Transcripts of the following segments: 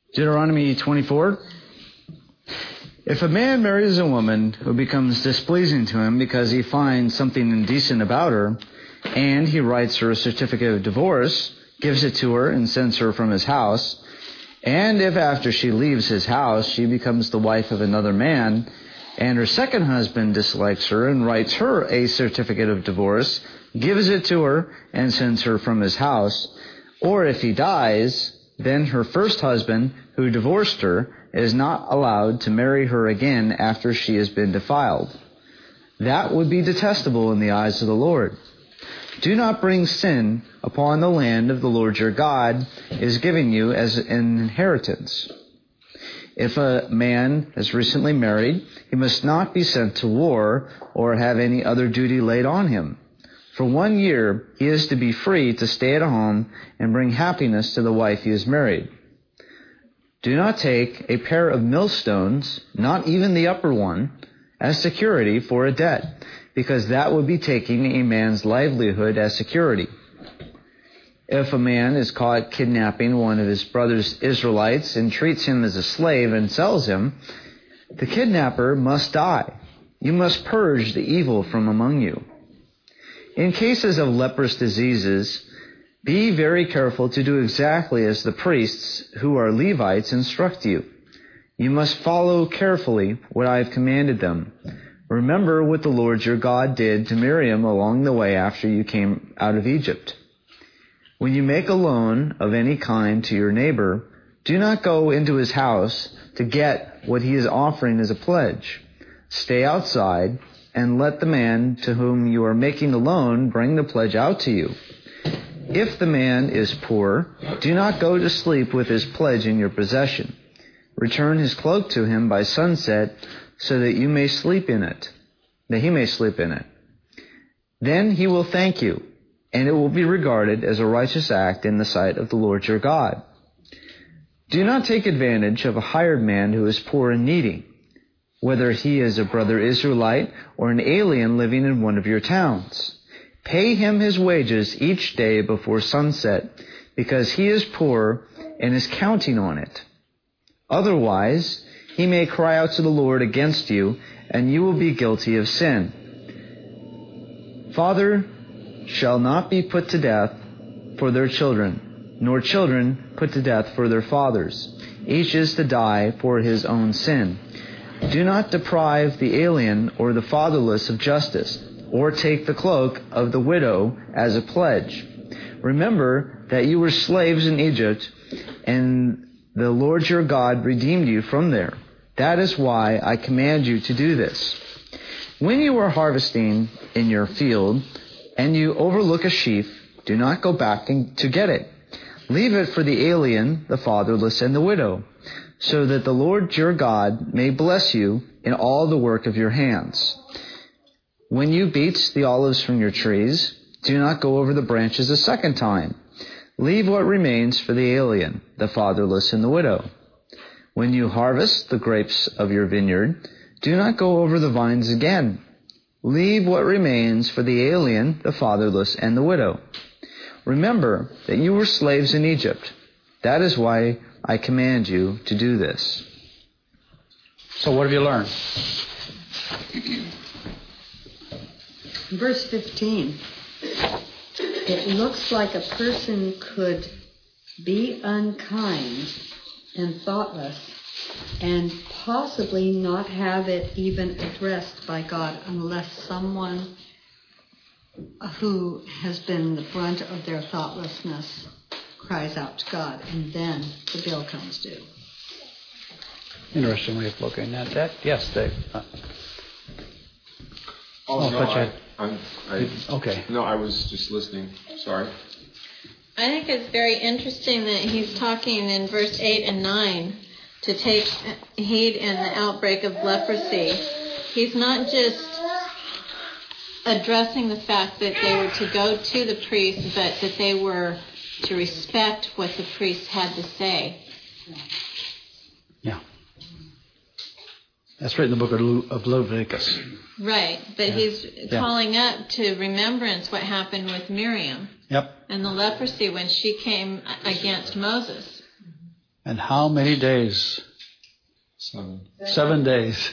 Deuteronomy 24. If a man marries a woman who becomes displeasing to him because he finds something indecent about her, and he writes her a certificate of divorce, gives it to her, and sends her from his house, and if after she leaves his house she becomes the wife of another man, and her second husband dislikes her and writes her a certificate of divorce, gives it to her, and sends her from his house, or if he dies, then her first husband, who divorced her, is not allowed to marry her again after she has been defiled. That would be detestable in the eyes of the Lord. Do not bring sin upon the land of the Lord your God is giving you as an inheritance. If a man has recently married, he must not be sent to war or have any other duty laid on him. For 1 year, he is to be free to stay at home and bring happiness to the wife he has married. Do not take a pair of millstones, not even the upper one, as security for a debt, because that would be taking a man's livelihood as security. If a man is caught kidnapping one of his brother's Israelites and treats him as a slave and sells him, the kidnapper must die. You must purge the evil from among you. In cases of leprous diseases, be very careful to do exactly as the priests, who are Levites, instruct you. You must follow carefully what I have commanded them. Remember what the Lord your God did to Miriam along the way after you came out of Egypt. When you make a loan of any kind to your neighbor, do not go into his house to get what he is offering as a pledge. Stay outside and let the man to whom you are making the loan bring the pledge out to you. If the man is poor, do not go to sleep with his pledge in your possession. Return his cloak to him by sunset so that you may sleep in it, that he may sleep in it. Then he will thank you, and it will be regarded as a righteous act in the sight of the Lord your God. Do not take advantage of a hired man who is poor and needy, whether he is a brother Israelite or an alien living in one of your towns. Pay him his wages each day before sunset, because he is poor and is counting on it. Otherwise, he may cry out to the Lord against you, and you will be guilty of sin. Father shall not be put to death for their children, nor children put to death for their fathers. Each is to die for his own sin. Do not deprive the alien or the fatherless of justice, or take the cloak of the widow as a pledge. Remember that you were slaves in Egypt, and the Lord your God redeemed you from there. That is why I command you to do this. When you are harvesting in your field, and you overlook a sheaf, do not go back to get it. Leave it for the alien, the fatherless, and the widow, so that the Lord your God may bless you in all the work of your hands. When you beat the olives from your trees, do not go over the branches a second time. Leave what remains for the alien, the fatherless, and the widow. When you harvest the grapes of your vineyard, do not go over the vines again. Leave what remains for the alien, the fatherless, and the widow. Remember that you were slaves in Egypt. That is why I command you to do this. So what have you learned? Verse 15. It looks like a person could be unkind and thoughtless and possibly not have it even addressed by God unless someone who has been the brunt of their thoughtlessness cries out to God, and then the bill comes due. Interesting way of looking at that. Yes, Dave. Okay. No, I was just listening. Sorry. I think it's very interesting that he's talking in verse 8 and 9 to take heed in the outbreak of leprosy. He's not just addressing the fact that they were to go to the priest, but that they were to respect what the priest had to say. Yeah. That's right in the book of Leviticus. Right, but he's calling up to remembrance what happened with Miriam. Yep. And the leprosy when she came against Moses. And how many days? 7. 7 days.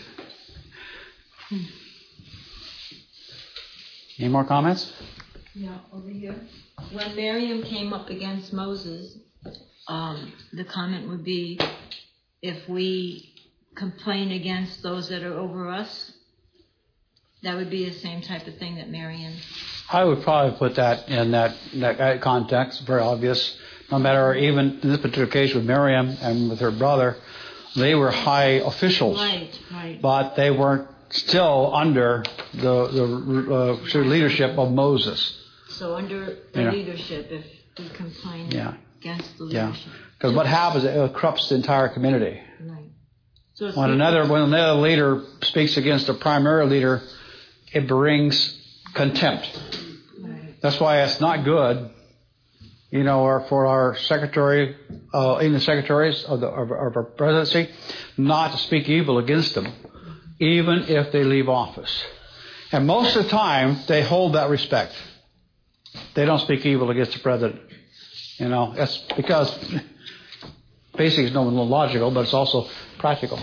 Any more comments? Yeah, over here. When Miriam came up against Moses, the comment would be, if we complain against those that are over us, that would be the same type of thing that Miriam. I would probably put that in that context, very obvious. No matter, even in this particular case with Miriam and with her brother, they were high officials. Right. But they weren't still under the leadership of Moses. So under the leadership, if we complain against the leadership. Because what happens, it corrupts the entire community. Right. So When another leader speaks against the primary leader, it brings contempt. Right. That's why it's not good, for our secretary, even the secretaries of our presidency, not to speak evil against them, even if they leave office. And most of the time, they hold that respect. They don't speak evil against the president. That's because basically it's not only logical, but it's also practical.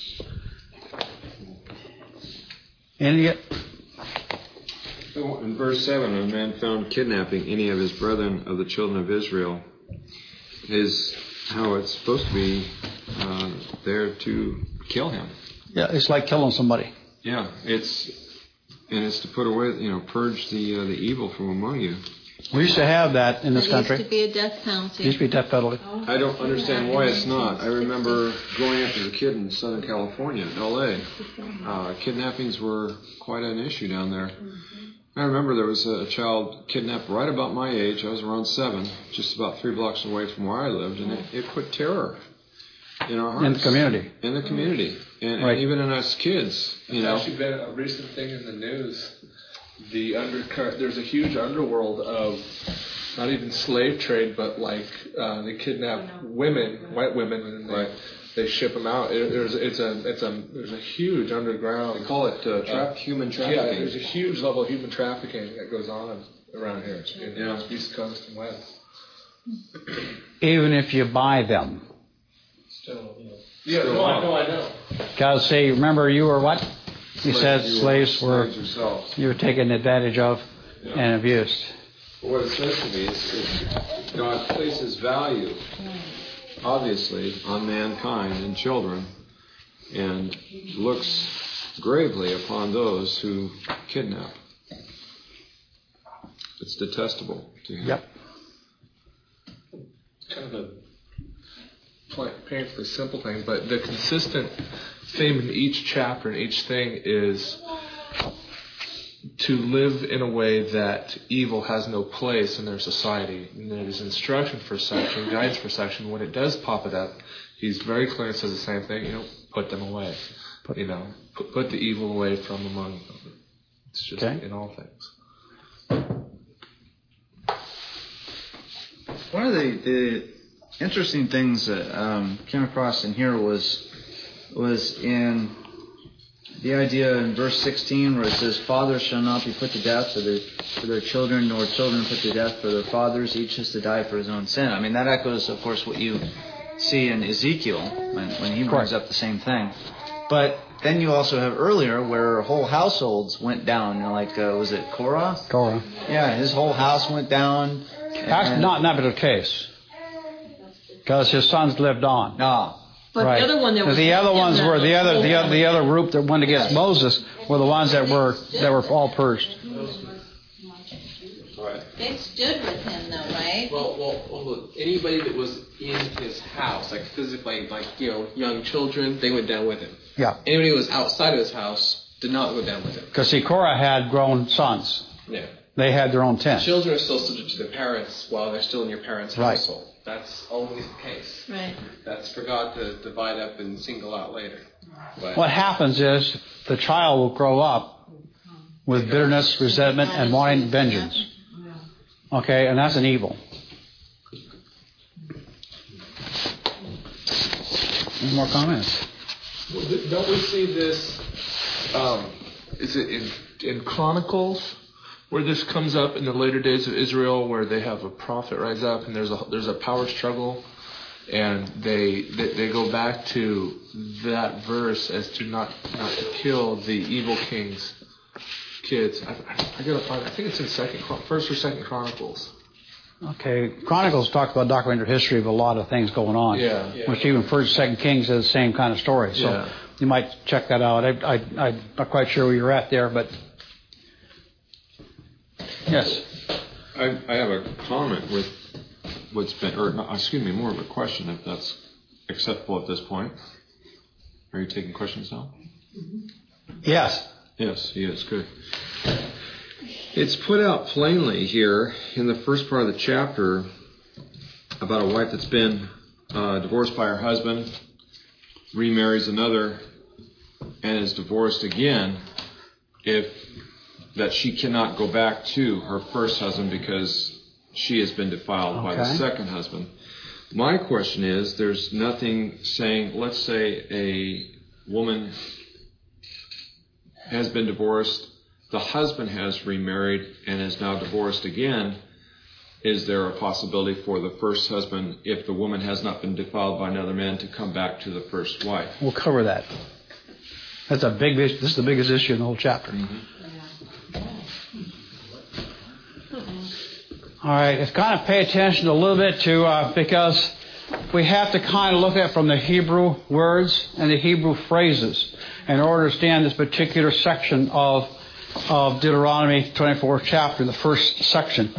Any? In verse 7, a man found kidnapping any of his brethren of the children of Israel is how it's supposed to be there to kill him. Yeah, it's like killing somebody. Yeah, it's to put away, purge the evil from among you. We used to have that in this country. It used to be a death penalty. It used to be death penalty. I don't understand why it's not. I remember growing up as a kid in Southern California, L.A. Kidnappings were quite an issue down there. I remember there was a child kidnapped right about my age. I was around 7, just about 3 blocks away from where I lived, and it put terror in our hearts. In the community. In the community. And even in us kids. It's actually been a recent thing in the news. The undercurrent, there's a huge underworld of not even slave trade, but they kidnap women, white women, and they ship them out. There's a huge underground. They call it human trafficking. Yeah, there's a huge level of human trafficking that goes on around here in the East Coast and West. Even if you buy them. Still, I know. Because see, remember you were what? He said slaves were you were taken advantage of and abused. What it says to me is God places value, obviously, on mankind and children, and looks gravely upon those who kidnap. It's detestable to him. Yep. Kind of a painfully simple thing, but the consistent theme in each chapter and each thing is to live in a way that evil has no place in their society. And there's instruction for such and guidance for such, and when it does pop it up, he's very clear and says the same thing, put them away. Put the evil away from among them. It's just in all things. One of the interesting things that came across in here was in the idea in verse 16 where it says, "Fathers shall not be put to death for their children, nor children put to death for their fathers. Each is to die for his own sin." I mean, that echoes, of course, what you see in Ezekiel when he brings up the same thing. But then you also have earlier where whole households went down. Was it Korah? Korah. Yeah, his whole house went down. Actually, not in that particular case. Because his sons lived on. No. But the other one, the other ones were the other group that went against Moses were the ones that were all purged. They stood with him, though, right? Well, anybody that was in his house, like physically, young children, they went down with him. Yeah. Anybody who was outside of his house did not go down with him. Because Korah had grown sons. Yeah. They had their own tent. Children are still subject to their parents while they're still in your parents' household. That's always the case. Right. That's for God to divide up and single out later. But what happens is the child will grow up with bitterness, resentment, and wanting vengeance. Okay, and that's an evil. Any more comments? Well, don't we see this? Is it in Chronicles where this comes up in the later days of Israel, where they have a prophet rise up and there's a power struggle, and they go back to that verse as to not to kill the evil king's kids. I gotta find. I think it's in First or Second Chronicles. Okay, Chronicles talks about documented history of a lot of things going on. Yeah. Which even First and Second Kings is the same kind of story. So you might check that out. I'm not quite sure where you're at there, but yes. I have a comment with what's been, more of a question, if that's acceptable at this point. Are you taking questions now? Yes. Yes, he is. Good. It's put out plainly here in the first part of the chapter about a wife that's been divorced by her husband, remarries another, and is divorced again, that she cannot go back to her first husband because she has been defiled by the second husband. My question is, there's nothing saying, let's say a woman has been divorced, the husband has remarried and is now divorced again. Is there a possibility for the first husband, if the woman has not been defiled by another man, to come back to the first wife? We'll cover that. That's a big issue. This is the biggest issue in the whole chapter. All right, let's kind of pay attention a little bit to, because we have to kind of look at from the Hebrew words and the Hebrew phrases in order to understand this particular section of Deuteronomy 24th chapter, the first section.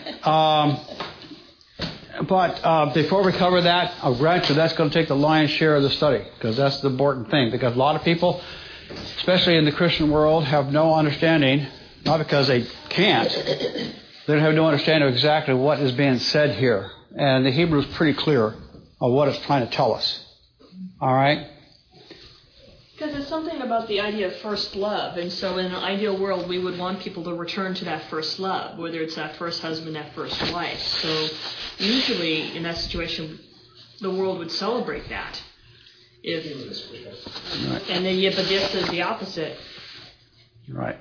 But before we cover that, I'll grant you that's going to take the lion's share of the study, because that's the important thing. Because a lot of people, especially in the Christian world, have no understanding, not because they can't, they don't have no understanding of exactly what is being said here. And the Hebrew is pretty clear of what it's trying to tell us. All right? Because there's something about the idea of first love. And so in an ideal world, we would want people to return to that first love, whether it's that first husband, that first wife. So usually in that situation, the world would celebrate that. And then, but this is the opposite. Right.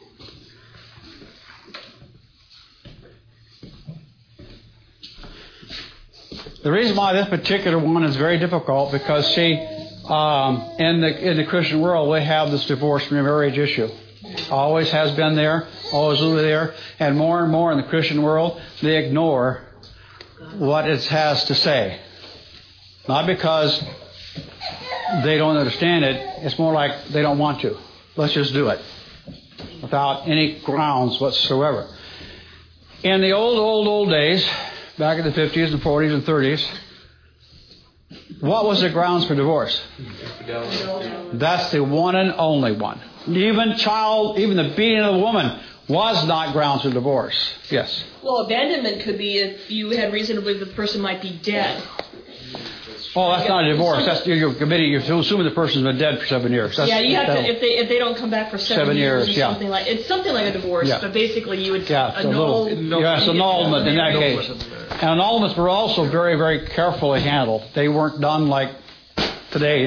The reason why this particular one is very difficult, because see, in the Christian world, we have this divorce and remarriage issue. Always has been there, always will be there, and more in the Christian world, they ignore what it has to say. Not because they don't understand it, it's more like they don't want to. Let's just do it without any grounds whatsoever. In the old days, back in the 50s and 40s and 30s, what was the grounds for divorce? That's the one and only one. Even the beating of the woman was not grounds for divorce. Yes. Well, abandonment could be if you had reason to believe the person might be dead. Oh, that's not a divorce. That's you're assuming the person's been dead for 7 years. You have to if they don't come back for 7 years. Something like a divorce. But basically, you would annul. Yes, annulment in that case. And annulments were also very, very carefully handled. They weren't done like today,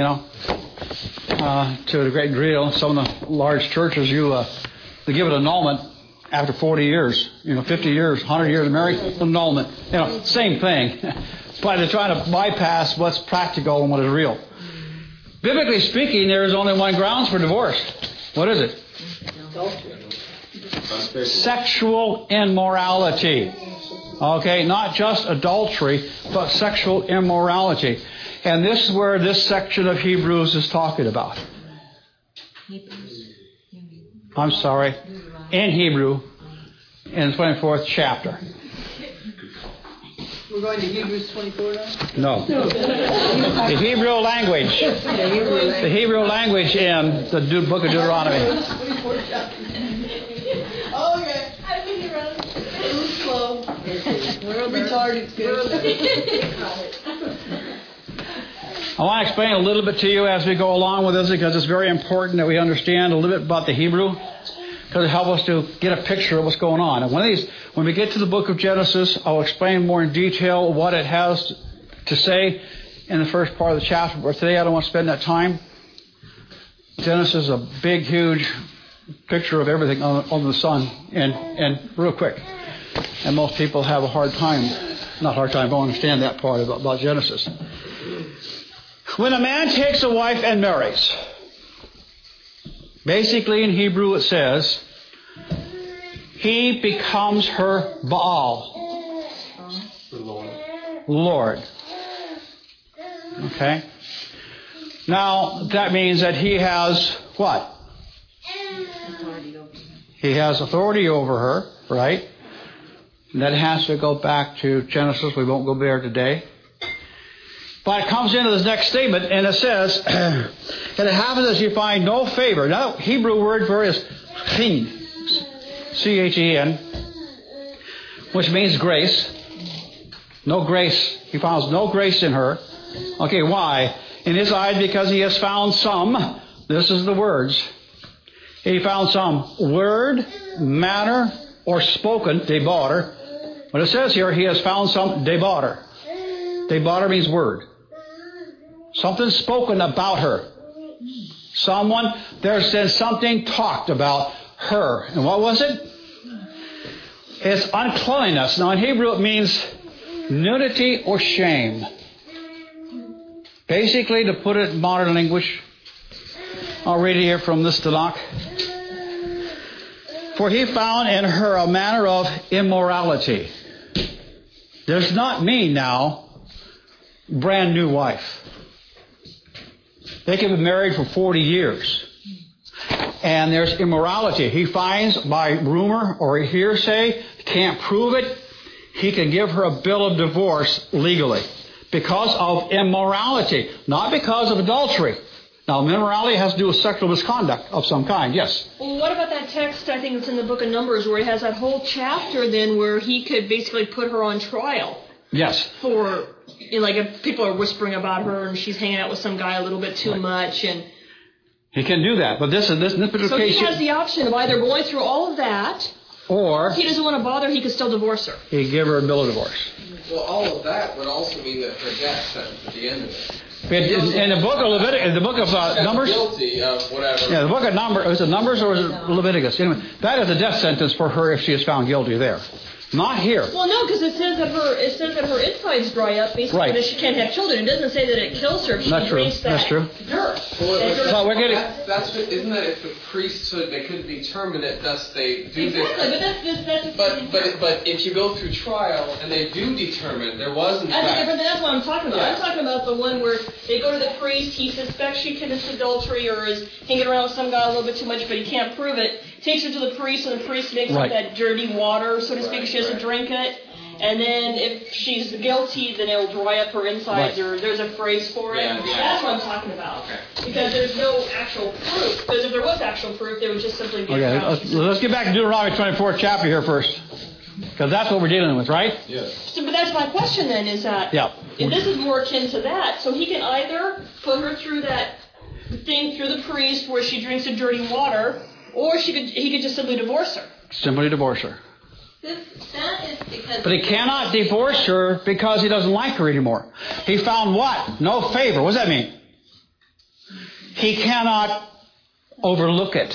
to a great degree. Some of the large churches, they give an annulment after 40 years, 50 years, 100 years of marriage, annulment. Same thing. But they're trying to bypass what's practical and what is real. Biblically speaking, there is only one grounds for divorce. What is it? Sexual immorality. Okay, not just adultery, but sexual immorality. And this is where this section of Hebrews is talking about. I'm sorry, in Hebrew, in the 24th chapter. We're going to Hebrews 24 No. now? The Hebrew language. The Hebrew language in the book of Deuteronomy. Okay. I think you're right. Too slow. We're retarded. I want to explain a little bit to you as we go along with this, because it's very important that we understand a little bit about the Hebrew, because it helps us to get a picture of what's going on. And when we get to the book of Genesis, I'll explain more in detail what it has to say in the first part of the chapter. But today I don't want to spend that time. Genesis is a big, huge picture of everything under the sun, and real quick. And most people have a hard time not a hard time to understand that part about Genesis. When a man takes a wife and marries, basically in Hebrew it says, he becomes her Baal. Lord. Okay? Now, that means that he has what? He has authority over her, right? And that has to go back to Genesis. We won't go there today. But it comes into this next statement, and it says, and it happens as you find no favor. Now, Hebrew word for it is chen, C-H-E-N, which means grace. No grace. He finds no grace in her. Okay, why? In his eyes, because he has found some, this is the words, he found some word, manner, or spoken, debater. When it says here, he has found some debater. Debater means word. Something spoken about her. There's been something talked about her. And what was it? It's uncleanliness. Now in Hebrew it means nudity or shame. Basically, to put it in modern language, I'll read it here from this Tanakh. For he found in her a manner of immorality. Does not mean now brand new wife. They can be married for 40 years. And there's immorality. He finds by rumor or hearsay, can't prove it, he can give her a bill of divorce legally. Because of immorality. Not because of adultery. Now, immorality has to do with sexual misconduct of some kind, yes. Well, what about that text, I think it's in the book of Numbers, where it has that whole chapter then where he could basically put her on trial? Yes. For, like, if people are whispering about her and she's hanging out with some guy a little bit too much. And he can do that. But this particular so case... he has the option of either going through all of that, or... if he doesn't want to bother, he could still divorce her. He'd give her a bill of divorce. Well, all of that would also mean that her death sentence at the end of it. In the book of Leviticus, in the book of Numbers, guilty of whatever. Yeah, the book of Numbers. Was it Numbers or was it Leviticus? Anyway, that is a death sentence for her if she is found guilty there. Not here. Well, no, because it says that her insides dry up, basically, right. That she can't have children. It doesn't say that it kills her. She That's true. drinks that That's true. dirt. Well, we're getting. Isn't that if the priesthood they couldn't determine it, thus they do exactly, this? But if you go through trial and they do determine there was in fact. That's different. That's what I'm talking about. Yeah. I'm talking about the one where they go to the priest. He suspects she commits adultery or is hanging around with some guy a little bit too much, but he can't prove it. Takes her to the priest, and the priest makes up that dirty water, so to speak. She has to drink it. And then if she's guilty, then it'll dry up her insides, or there's a phrase for it. Yeah. That's what I'm talking about. Okay. Because there's no actual proof. Because if there was actual proof, they would just simply be Let's get back to Deuteronomy 24th chapter here first. Because that's what we're dealing with, right? Yes. So, but that's my question then, is that if this is more akin to that, so he can either put her through that thing through the priest where she drinks the dirty water, or he could just simply divorce her. Simply divorce her. That is because... But he cannot divorce her because he doesn't like her anymore. He found what? No favor. What does that mean? He cannot overlook it.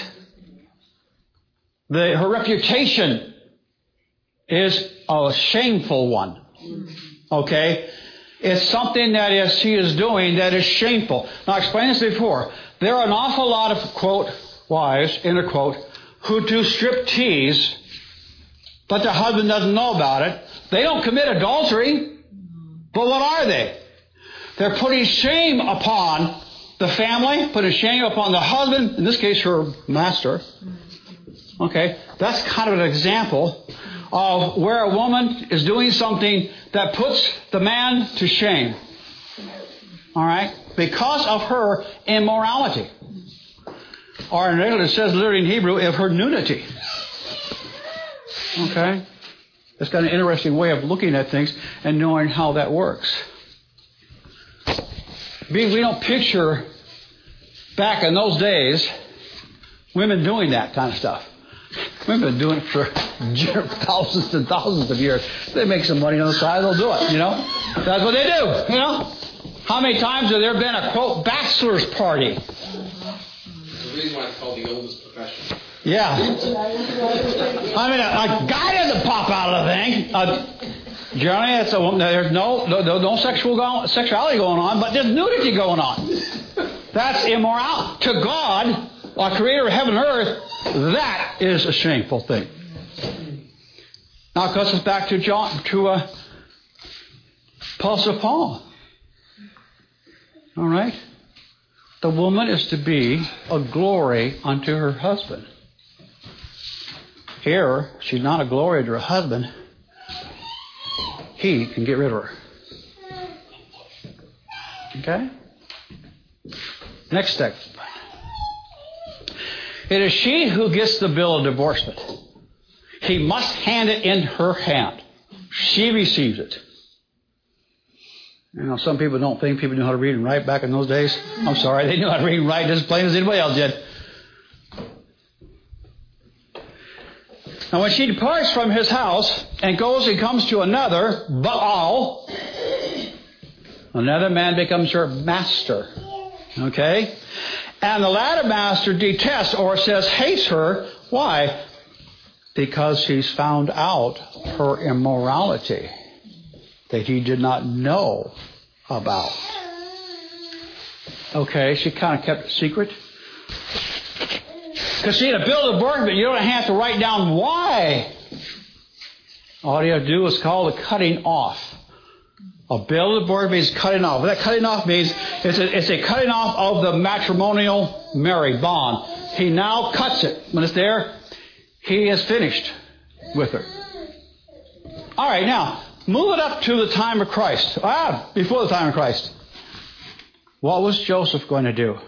Her reputation is a shameful one. Okay? It's something that she is doing that is shameful. Now, I explained this before. There are an awful lot of, quote, wives, inner quote, who do strip tease, but their husband doesn't know about it. They don't commit adultery, but what are they? They're putting shame upon the family, putting shame upon the husband, in this case her master. Okay, that's kind of an example of where a woman is doing something that puts the man to shame. All right, because of her immorality. Or in English, it says literally in Hebrew, of her nudity. Okay? It's got an interesting way of looking at things and knowing how that works. We don't picture back in those days women doing that kind of stuff. We've been doing it for thousands and thousands of years. They make some money on the side, they'll do it, you know. That's what they do, you know. How many times have there been a, quote, bachelor's party? There's a reason why it's called the oldest profession. Yeah. I mean, a guy doesn't pop out of the thing. Generally, it's there's no sexuality going on, but there's nudity going on. That's immoral. To God, our Creator of heaven and earth, that is a shameful thing. Now it goes us back to Apostle Paul. All right? The woman is to be a glory unto her husband. Here, she's not a glory to her husband. He can get rid of her. Okay? Next step. It is she who gets the bill of divorcement. He must hand it in her hand. She receives it. You know, some people don't think people knew how to read and write back in those days. I'm sorry, they knew how to read and write just as plain as anybody else did. Now, when she departs from his house and goes and comes to another, Baal, another man becomes her master. Okay? And the latter master detests or says hates her. Why? Because he's found out her immorality that he did not know about. Okay, she kind of kept it secret. Because see, in a bill of divorcement, you don't have to write down why. All you have to do is call the cutting off. A bill of divorcement means cutting off. What that cutting off means it's a cutting off of the matrimonial marriage bond. He now cuts it. When it's there, he is finished with her. All right, now, move it up to the time of Christ. Before the time of Christ. What was Joseph going to do?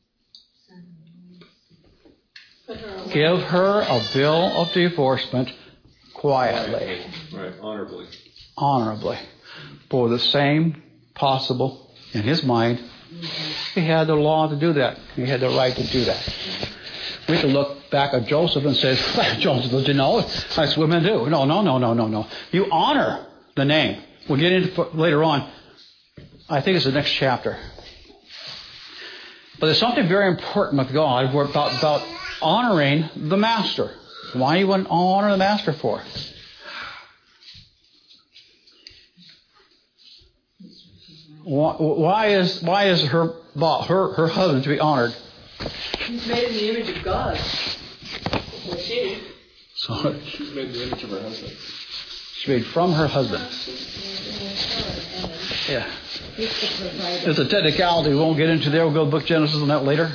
Give her a bill of divorcement quietly. Right, honorably. Honorably. For the same possible, in his mind, he had the law to do that. He had the right to do that. We can look back at Joseph and say, Joseph, you know, that's what women do. No. You honor the name. We'll get into it later on. I think it's the next chapter. But there's something very important with God about honoring the master. Why you wouldn't honor the master for? Why is her husband to be honored? He's made in the image of God. So she's made in the image of her husband. She's made from her husband. Yeah. It's a technicality we won't get into there. We'll go to the book of Genesis on that later.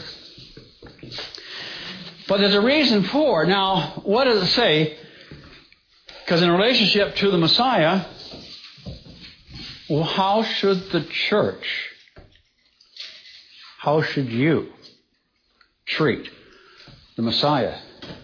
But there's a reason for. Now, what does it say? Because in relationship to the Messiah, well, how should the church, how should you treat the Messiah?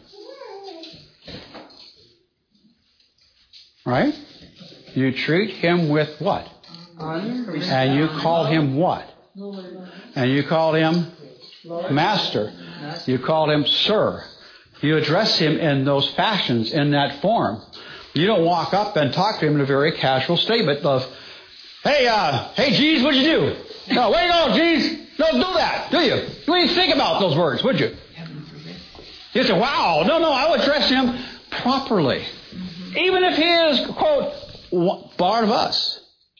Right? You treat him with what? Honor. And you call him what? And you call him Master. You call him Sir. You address him in those fashions, in that form. You don't walk up and talk to him in a very casual statement of, hey, Jeez, what'd you do? No, where you go, Jeez? Don't do that, do you? You wouldn't think about those words, would you? You say, wow, no, I would address him properly. Even if he is, quote, part of us.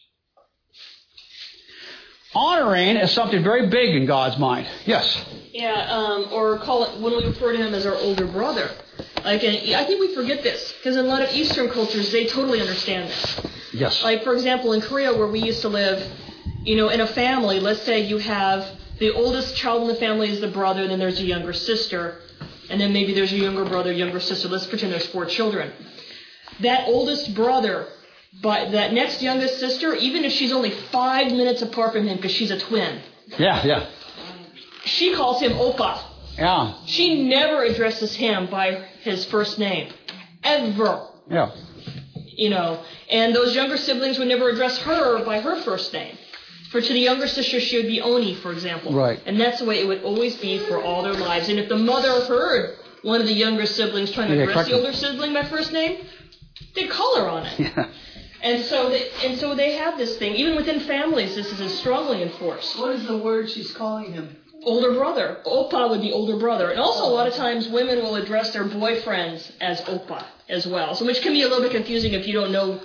Honoring is something very big in God's mind. Yes? Yeah, or call it, when we refer to him as our older brother. Like, I think we forget this, because in a lot of Eastern cultures, they totally understand this. Yes. Like, for example, in Korea, where we used to live, in a family, let's say you have the oldest child in the family is the brother, then there's a younger sister, and then maybe there's a younger brother, younger sister. Let's pretend there's 4 children. That oldest brother, but that next youngest sister, even if she's only 5 minutes apart from him because she's a twin. Yeah. She calls him Oppa. Yeah. She never addresses him by his first name. Ever. Yeah. And those younger siblings would never address her by her first name. For to the younger sister, she would be Oni, for example. Right. And that's the way it would always be for all their lives. And if the mother heard one of the younger siblings trying to address the older sibling by first name, they'd call her on it. Yeah. And so they have this thing. Even within families, this is strongly enforced. What is the word she's calling him? Older brother. Oppa would be older brother. And also a lot of times women will address their boyfriends as Oppa as well. So which can be a little bit confusing if you don't know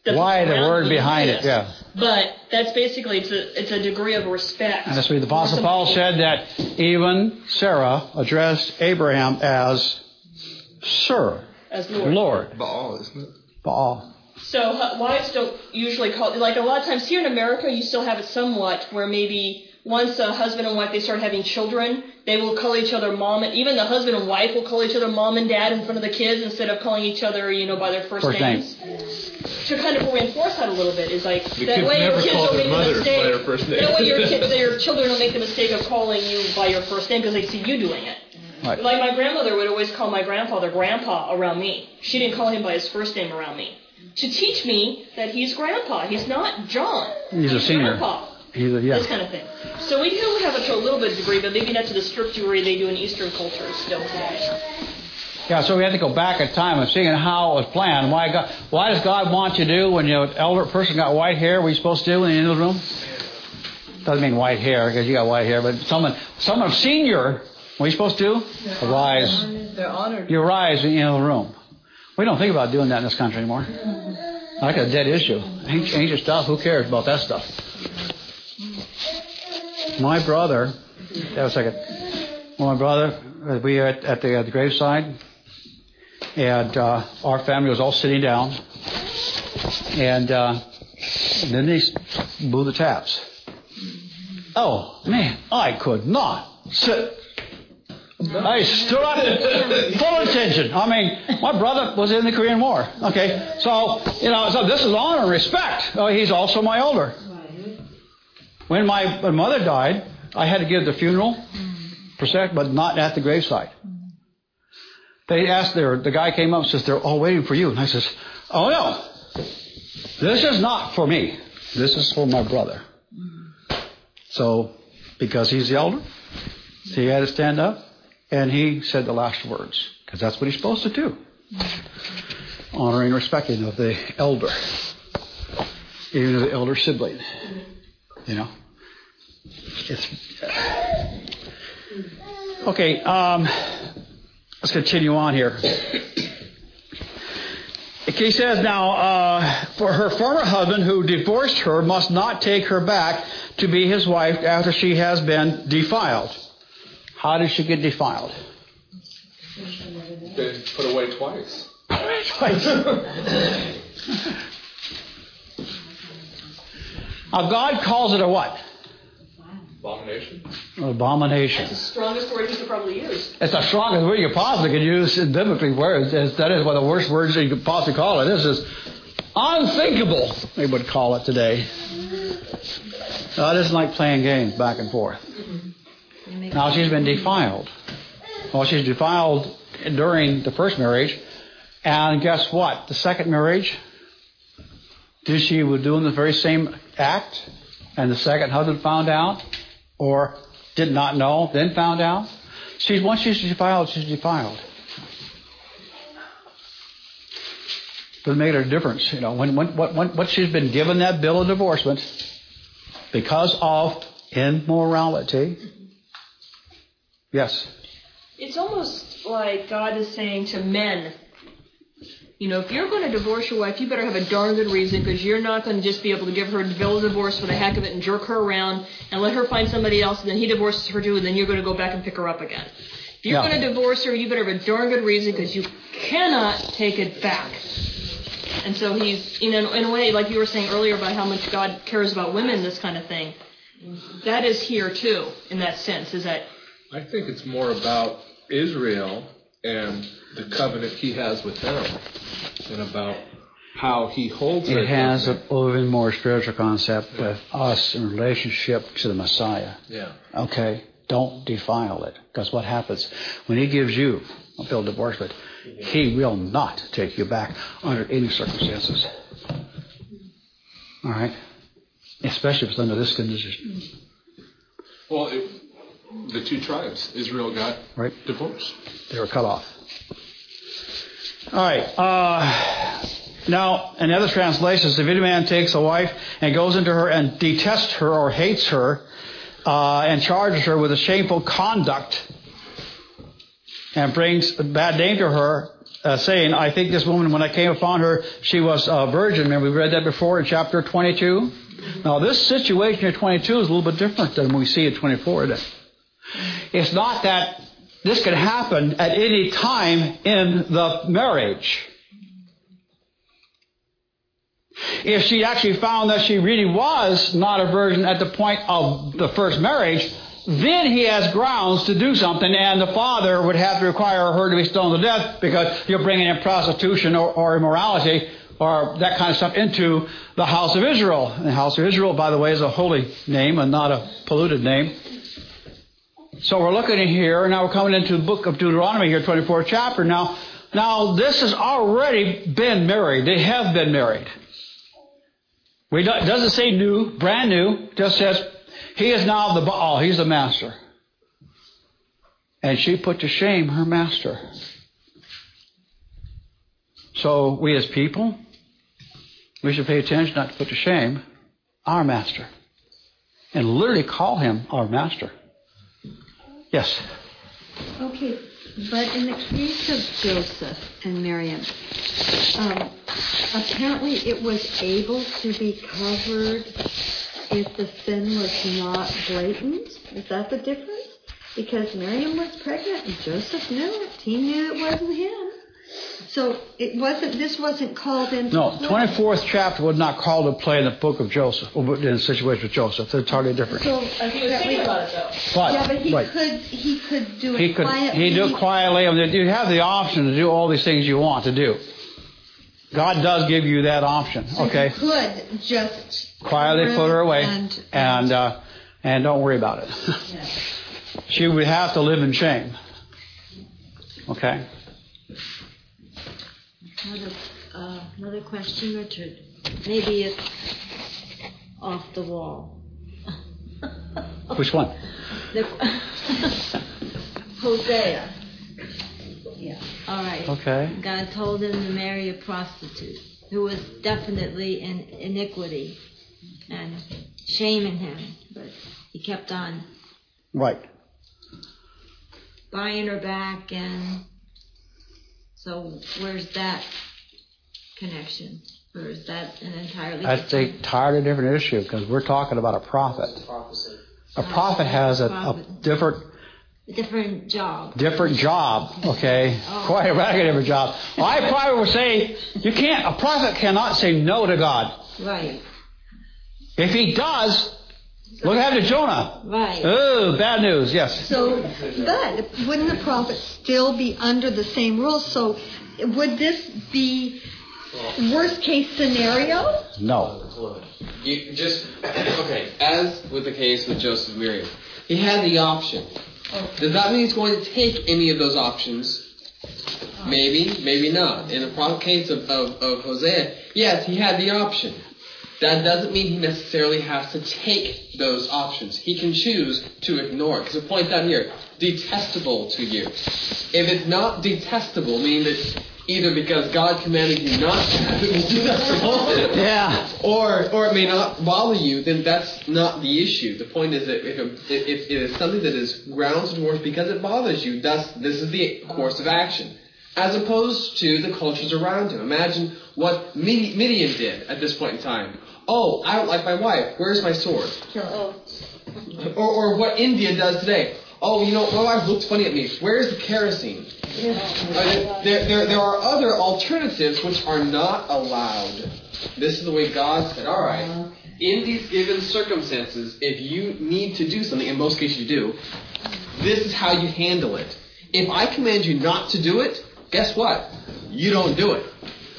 Why the word surrounding behind it, this. yeah. But that's basically, it's a degree of respect. And that's why the Apostle Paul said that even Sarah addressed Abraham as Sir, As Lord. Lord. Baal, isn't it? Baal. So wives don't usually call, like a lot of times here in America, you still have it somewhat where maybe once a husband and wife, they start having children, they will call each other mom, and even the husband and wife will call each other mom and dad in front of the kids instead of calling each other, by their first names. To kind of reinforce that a little bit is like, The that kids way your never kids call don't their make the mothers by mistake. their first name. That way your children don't make the mistake of calling you by your first name because they see you doing it. Right. Like my grandmother would always call my grandfather Grandpa around me. She didn't call him by his first name around me. To teach me that he's Grandpa. He's not John. He's a senior. Grandpa. Yeah. This kind of thing. So we do have it to a little bit of degree, but maybe not to the strict degree they do in Eastern cultures still today. Yeah, so we have to go back in time and seeing how it was planned. Why does God want you to do when an elder person got white hair? What are you supposed to do in the room? Doesn't mean white hair because you got white hair, but someone senior. What are you supposed to do? Arise. They're honored. You rise in the room. We don't think about doing that in this country anymore. Like a dead issue. Ancient stuff. Who cares about that stuff? My brother. Have a second. Well, my brother, we were at the graveside, and our family was all sitting down, and then they blew the taps. Oh man, I could not sit. I stood up, full attention. I mean, my brother was in the Korean War. Okay, so so this is honor and respect. He's also my elder. When my mother died, I had to give the funeral procession, but not at the graveside. They asked the guy came up and says, they're all waiting for you. And I says, oh no, this is not for me. This is for my brother. So, because he's the elder, he had to stand up and he said the last words. Because that's what he's supposed to do. Honoring and respecting of the elder. Even of the elder sibling. It's... Okay, let's continue on here. He says now, for her former husband who divorced her must not take her back to be his wife after she has been defiled. How did she get defiled? Been put away twice. Now God calls it a what? Abomination. Abomination. That's the strongest word you could probably use. It's the strongest word you possibly could use biblically. That is one of the worst words you could possibly call it. This is unthinkable, they would call it today. God isn't like playing games back and forth. Now she's been defiled. Well, she's defiled during the first marriage. And guess what? The second marriage, she was doing the very same act. And the second husband found out. Or did not know, then found out. Once she's defiled, she's defiled. Doesn't make a difference. When she's been given that bill of divorcement because of immorality. Yes. It's almost like God is saying to men, if you're going to divorce your wife, you better have a darn good reason, because you're not going to just be able to give her a bill of divorce for the heck of it and jerk her around and let her find somebody else, and then he divorces her too, and then you're going to go back and pick her up again. If you're going to divorce her, you better have a darn good reason, because you cannot take it back. And so he's, in a way, like you were saying earlier about how much God cares about women, this kind of thing, that is here too, in that sense, is that... I think it's more about Israel and the covenant he has with them, and about how he holds it. It has an even more spiritual concept with us in relationship to the Messiah. Yeah. Okay, don't defile it. Because what happens when he gives you a bill of divorcement, he will not take you back under any circumstances. All right? Especially if it's under this condition. Well, the two tribes, Israel got divorced. They were cut off. All right. Now, in other translations, if any man takes a wife and goes into her and detests her or hates her and charges her with a shameful conduct and brings a bad name to her, saying, I think this woman, when I came upon her, she was a virgin. Remember, we read that before in chapter 22? Now, this situation in 22 is a little bit different than we see in 24 today. It's not that this could happen at any time in the marriage. If she actually found that she really was not a virgin at the point of the first marriage, then he has grounds to do something, and the father would have to require her to be stoned to death because you're bringing in prostitution or immorality or that kind of stuff into the house of Israel. And the house of Israel, by the way, is a holy name and not a polluted name. So we're looking at here, and now we're coming into the book of Deuteronomy here, 24th chapter. Now this has already been married. They have been married. It doesn't say new, brand new. It just says he is now the Baal. He's the master. And she put to shame her master. So we as people, we should pay attention not to put to shame our master. And literally call him our master. Yes. Okay, but in the case of Joseph and Miriam, apparently it was able to be covered if the sin was not blatant. Is that the difference? Because Miriam was pregnant and Joseph knew it. He knew it wasn't him. So this wasn't called into No, play. 24th chapter was not called to play in the book of Joseph, or in the situation with Joseph. They're totally different. So He was thinking about it, though. But he could do it quietly. He do it quietly. I mean, you have the option to do all these things you want to do. God does give you that option. Okay. So you could just quietly put her away and don't worry about it. Yeah. She would have to live in shame. Okay. Another question, Richard. Maybe it's off the wall. Which one? Hosea. Yeah. All right. Okay. God told him to marry a prostitute who was definitely in iniquity and shaming him, but he kept on Right. buying her back, and so where's that connection? Or is that an entirely That's a entirely different issue because we're talking about a prophet. A prophet has a different job. Different job, okay? Quite a radically different job. Well, I probably would say a prophet cannot say no to God. Right. If he does, look what happened to Jonah. Right. Oh, bad news, yes. So, but wouldn't the prophet still be under the same rules? So, would this be worst case scenario? No. As with the case with Joseph and Miriam, he had the option. Does that mean he's going to take any of those options? Maybe, maybe not. In the case of Hosea, yes, he had the option. That doesn't mean he necessarily has to take those options. He can choose to ignore it. Because the point down here, detestable to you. If it's not detestable, meaning that either because God commanded you not to have it be detestable, yeah, or it may not bother you, then that's not the issue. The point is that if it is something that is grounds for divorce because it bothers you, this is the course of action. As opposed to the cultures around him. Imagine what Midian did at this point in time. Oh, I don't like my wife. Where's my sword? Or what India does today. Oh, my wife looks funny at me. Where's the kerosene? There are other alternatives which are not allowed. This is the way God said, all right, in these given circumstances, if you need to do something, in most cases you do, this is how you handle it. If I command you not to do it, guess what? You don't do it.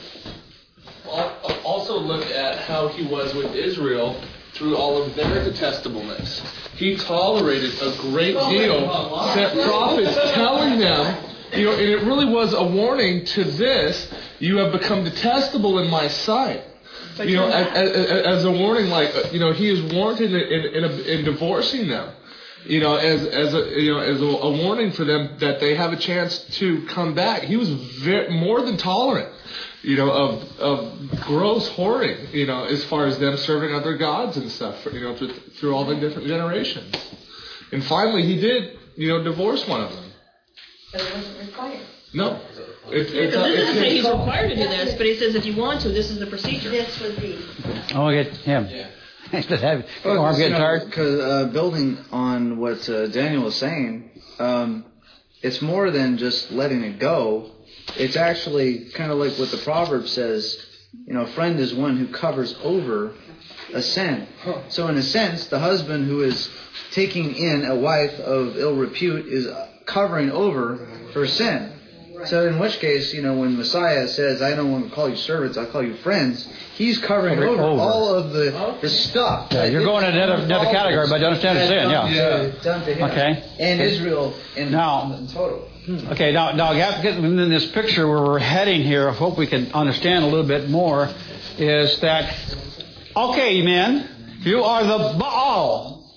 Also look at how he was with Israel through all of their detestableness. He tolerated a great deal, sent prophets telling them, and it really was a warning to this, you have become detestable in my sight. As a warning, he is warranted in divorcing them. As a warning for them that they have a chance to come back. He was more than tolerant, of gross whoring, as far as them serving other gods and stuff, through all the different generations. And finally, he did, divorce one of them. But it wasn't required. No. It doesn't say he's required to do this, but he says if you want to, this is the procedure. This would be. Oh, get him. Yeah. Arm getting tired. Because building on what Daniel was saying, it's more than just letting it go. It's actually kind of like what the proverb says. A friend is one who covers over a sin. So in a sense, the husband who is taking in a wife of ill repute is covering over her sin. So in which case, when Messiah says, I don't want to call you servants, I'll call you friends, he's covering over all of the stuff. Yeah, you're going to another category, but you understand what I'm saying, yeah. Done to him. Okay. And Israel in total. Okay, now in this picture where we're heading here, I hope we can understand a little bit more, is that, okay, men, you are the Baal.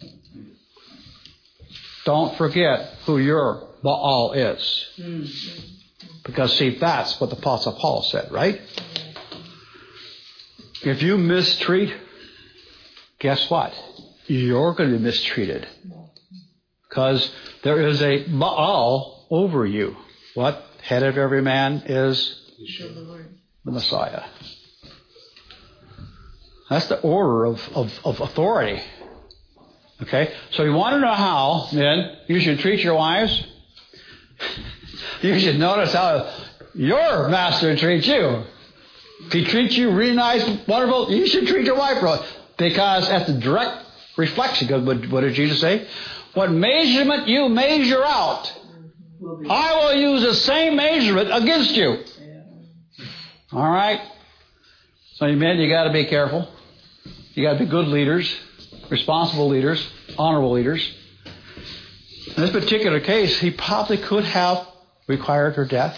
Don't forget who your Baal is. Because, see, that's what the Apostle Paul said, right? If you mistreat, guess what? You're going to be mistreated. Because there is a Baal over you. What? Head of every man is the Messiah. That's the order of authority. Okay? So you want to know how, then, you should treat your wives? You should notice how your master treats you. If he treats you really nice, wonderful, you should treat your wife right. Because that's the direct reflection of what did Jesus say? What measurement you measure out, I will use the same measurement against you. All right? So, men, you got to be careful. You got to be good leaders, responsible leaders, honorable leaders. In this particular case, he probably could have required her death.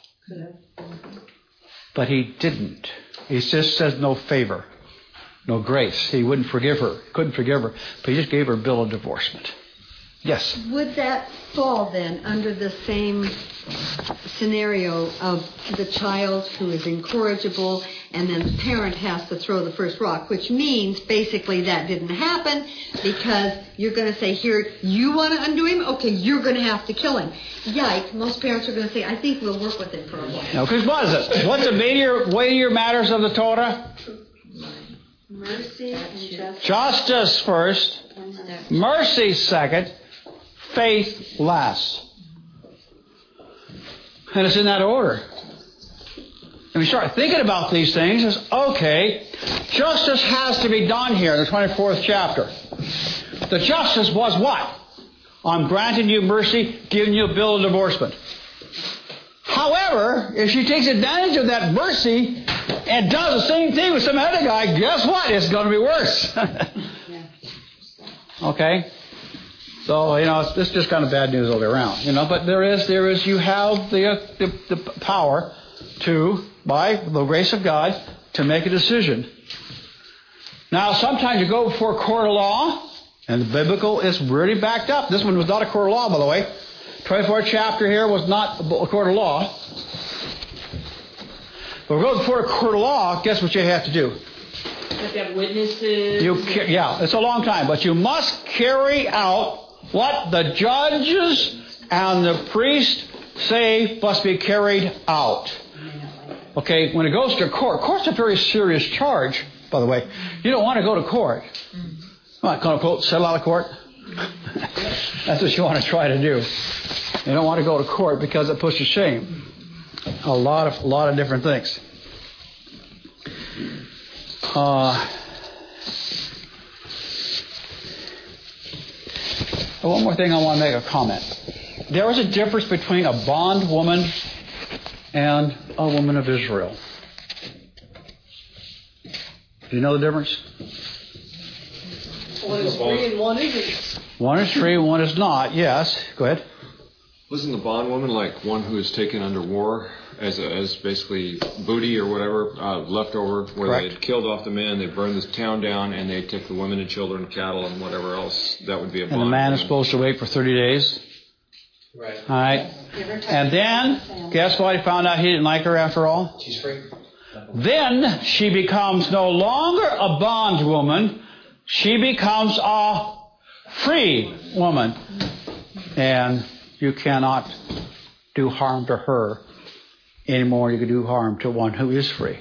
But he didn't. He just says no favor, no grace. He wouldn't forgive her, couldn't forgive her, but he just gave her a bill of divorcement. Yes? Would that fall then under the same scenario of the child who is incorrigible and then the parent has to throw the first rock, which means basically that didn't happen because you're going to say, here, you want to undo him? Okay, you're going to have to kill him. Yike, most parents are going to say, I think we'll work with him for a while. Now, because what is it? What's the weightier matters of the Torah? Mercy and justice. Justice first, mercy second, faith last. And it's in that order. And we start thinking about these things as, okay, justice has to be done here in the 24th chapter. The justice was what? I'm granting you mercy, giving you a bill of divorcement. However, if she takes advantage of that mercy and does the same thing with some other guy, guess what? It's going to be worse. Okay? So, it's just kind of bad news all the way around. But there is, you have the power to, by the grace of God, to make a decision. Now, sometimes you go before a court of law, and the biblical is really backed up. This one was not a court of law, by the way. 24th chapter here was not a court of law. But we go before a court of law, guess what you have to do? You have to have witnesses. It's a long time, but you must carry out what the judges and the priest say must be carried out. Okay, when it goes to court's a very serious charge, by the way. You don't want to go to court. Well, quote unquote, settle out of court. That's what you want to try to do. You don't want to go to court because it puts to shame a lot of different things. One more thing I want to make a comment. There is a difference between a bondwoman and a woman of Israel. Do you know the difference? One is free and one isn't. One is free and one is not. Yes. Go ahead. Wasn't the bondwoman like one who was taken under war as basically booty or whatever, leftover, where Correct. they had killed off the men, they burned the town down, and they took the women and children, cattle, and whatever else? That would be a bondwoman. And the man is supposed to wait for 30 days. Right. All right. And then, guess what? He found out he didn't like her after all. She's free. Then she becomes no longer a bondwoman. She becomes a free woman. And you cannot do harm to her any more than you can do harm to one who is free.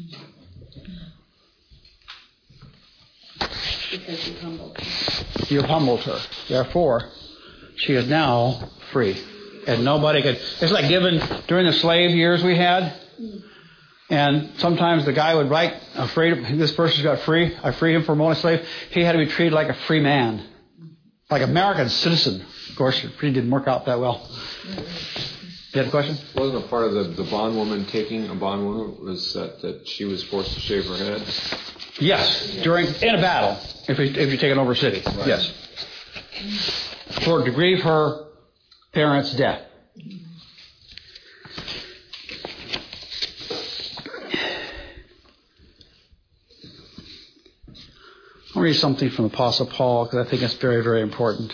Because you humbled her. You humbled her. Therefore, she is now free. And nobody could... It's like given during the slave years we had. And sometimes the guy would write, this person's got free. I freed him from owning a slave. He had to be treated like a free man. Like an American citizen. Of course, it really didn't work out that well. You had a question? Wasn't a part of the bondwoman taking a bondwoman was that she was forced to shave her head? Yes, in a battle, if you're taking over a city. Right. Yes. To grieve her parents' death. I'll read something from the Apostle Paul because I think it's very, very important.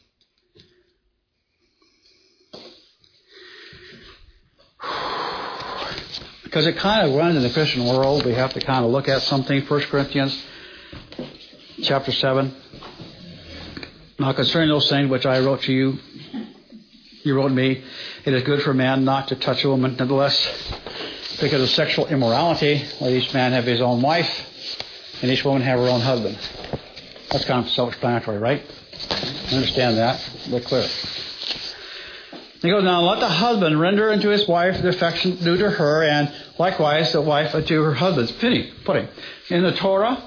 Because it kind of runs in the Christian world, we have to kind of look at something. 1 Corinthians chapter 7. Now concerning those things which I wrote to you, you wrote to me, it is good for a man not to touch a woman. Nevertheless, because of sexual immorality, let each man have his own wife, and each woman have her own husband. That's kind of self-explanatory, right? I understand that. We're clear. He goes, now let the husband render unto his wife the affection due to her, and likewise the wife unto her husband. Putting. In the Torah,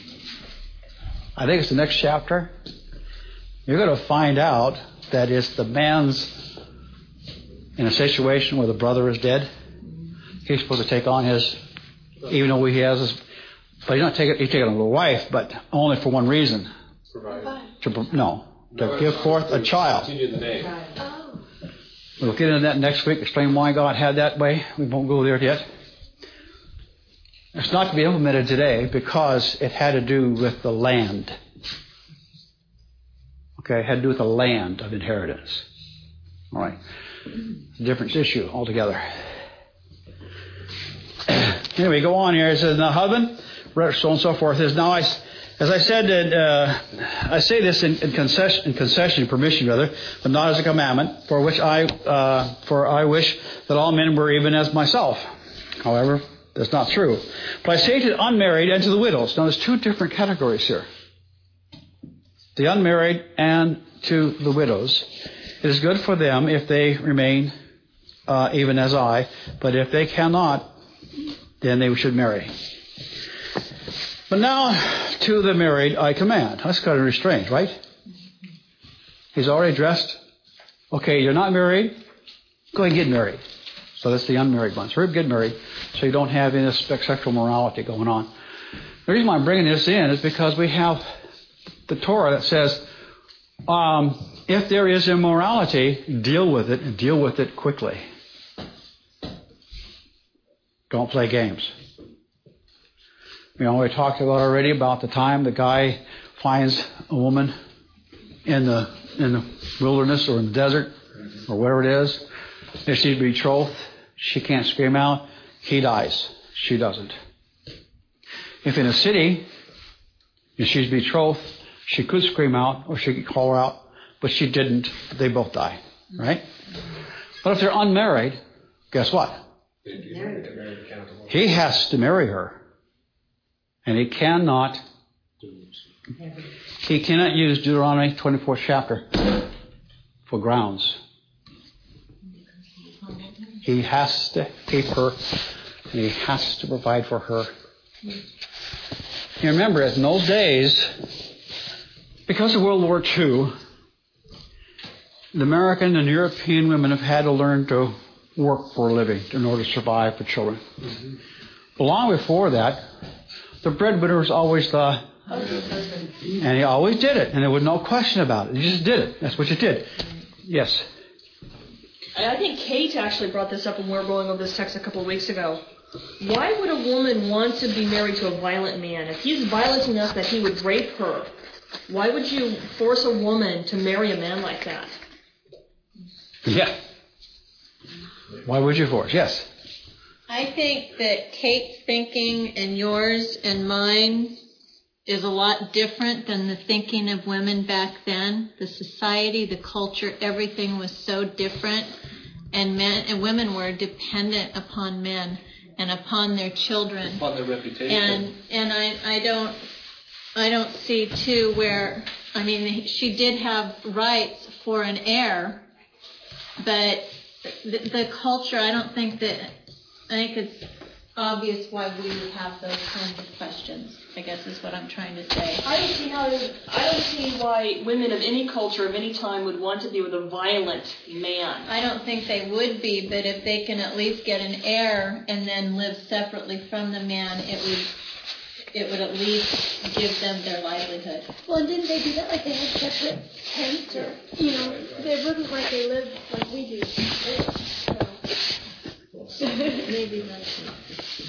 I think it's the next chapter, you're going to find out that it's the man's, in a situation where the brother is dead, he's supposed to take on his, even though he has his, but he's taking on a wife, but only for one reason. To give forth a child. Continue the name. We'll get into that next week, explain why God had that way. We won't go there yet. It's not to be implemented today because it had to do with the land. Okay, it had to do with the land of inheritance. All right. It's a different issue altogether. Anyway, go on here. It says, now husband, so on and so forth. It says, now as I said, I say this in concession, permission rather, but not as a commandment, for I wish that all men were even as myself. However, that's not true. But I say to the unmarried and to the widows. Now there's two different categories here. The unmarried and to the widows. It is good for them if they remain even as I, but if they cannot, then they should marry. But now, to the married I command. That's kind of strange, right? He's already addressed. Okay, you're not married. Go ahead and get married. So that's the unmarried ones. Get married so you don't have any sexual morality going on. The reason why I'm bringing this in is because we have the Torah that says, if there is immorality, deal with it and deal with it quickly. Don't play games. We talked about already about the time the guy finds a woman in the wilderness or in the desert or wherever it is. If she's betrothed, she can't scream out. He dies. She doesn't. If in a city, if she's betrothed, she could scream out or she could call her out, but she didn't. They both die. Right? But if they're unmarried, guess what? He has to marry her. And he cannot use Deuteronomy 24th chapter for grounds. He has to keep her, and he has to provide for her. You remember, in those days, because of World War II, the American and European women have had to learn to work for a living in order to survive for children. But long before that, the breadwinner was always the husband. And he always did it. And there was no question about it. He just did it. That's what you did. Yes. I think Kate actually brought this up when we were going over this text a couple of weeks ago. Why would a woman want to be married to a violent man? If he's violent enough that he would rape her, why would you force a woman to marry a man like that? Yeah. Why would you force? Yes. I think that Kate's thinking and yours and mine is a lot different than the thinking of women back then. The society, the culture, everything was so different and men and women were dependent upon men and upon their children, upon their reputation. And I don't see too where, I mean, she did have rights for an heir, but the culture, I think it's obvious why we would have those kinds of questions, I guess is what I'm trying to say. I don't see why women of any culture, of any time, would want to be with a violent man. I don't think they would be, but if they can at least get an heir and then live separately from the man, it would at least give them their livelihood. Well, and didn't they do that? Like they had separate tents, or they wouldn't like they lived like we do. So maybe that's not.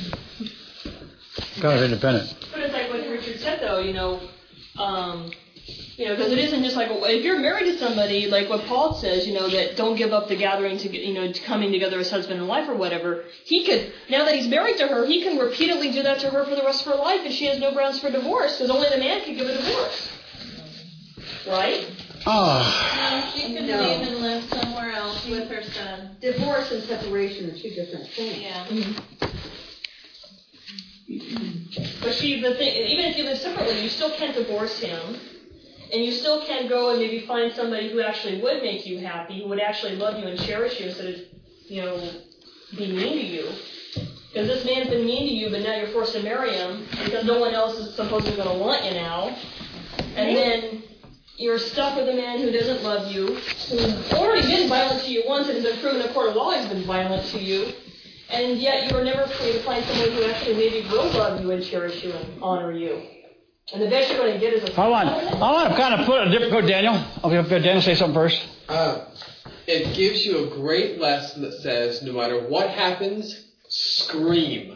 Kind of independent. But it's like what Richard said, though, because it isn't just like, if you're married to somebody, like what Paul says, that don't give up the gathering to coming together as husband and wife or whatever, he could, now that he's married to her, he can repeatedly do that to her for the rest of her life, and she has no grounds for divorce, because only the man can give a divorce. Right? No, she could leave and live somewhere else with her son. Divorce and separation are two different things. Yeah. But the thing, even if you live separately, you still can't divorce him, and you still can't go and maybe find somebody who actually would make you happy, who would actually love you and cherish you instead of, be mean to you. Because this man's been mean to you, but now you're forced to marry him because no one else is supposedly going to want you now, and then you're stuck with a man who doesn't love you, who's already been violent to you once and has been proven in a court of law he's been violent to you. And yet you were never free to find someone who actually maybe will love you and cherish you and honor you. And the best you're going to get is a... I want to kind of put a different... Go, Daniel. Okay, Daniel, say something first. It gives you a great lesson that says, no matter what happens, scream.